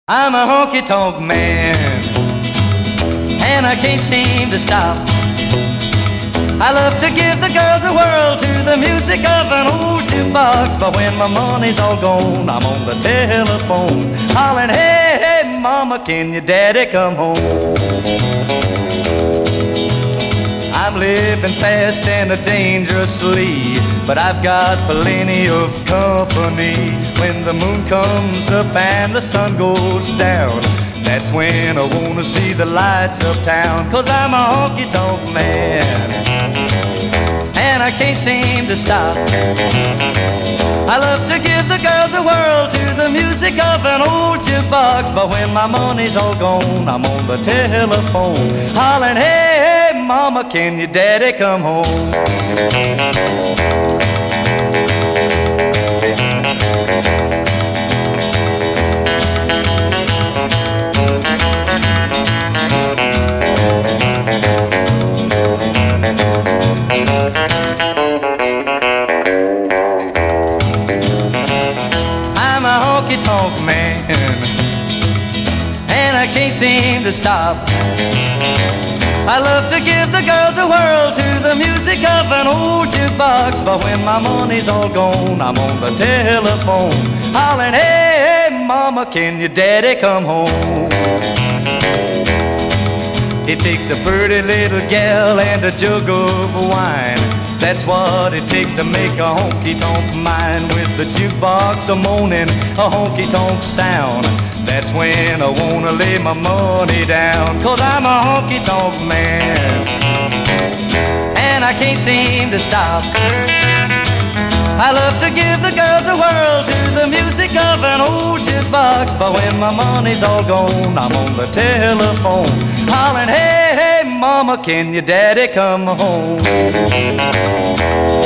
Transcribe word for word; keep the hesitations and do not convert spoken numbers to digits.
I'm a honky-tonk man, and I can't seem to stop. I love to give the girls a whirl to the music of an old jukebox, but when my money's all gone, I'm on the telephone, hollering, hey, hey, mama, can your daddy come home? I'm living fast and dangerously, but I've got plenty of company. When the moon comes up and the sun goes down, that's when I wanna see the lights of town. Cause I'm a honky-tonk man, and I can't seem to stop. I love to give the girls a whirl to the music of an old jukebox, but when my money's all gone, I'm on the telephone, hollering, hey, hey, mama, can your daddy come home? I'm a honky-tonk man, and I can't seem to stop. I love to give the girls a whirl to the music of an old jukebox, but when my money's all gone, I'm on the telephone, hollering, hey, hey, mama, can your daddy come home? It takes a pretty little gal and a jug of wine. That's what it takes to make a honky-tonk mine. With the jukebox a moaning, a honky-tonk sound, that's when I wanna lay my money down. Cause I'm a honky-tonk man, and I can't seem to stop. I love to give the girls a whirl to the music of an old jukebox, but when my money's all gone, I'm on the telephone, hollering, hey, hey, mama, can your daddy come home?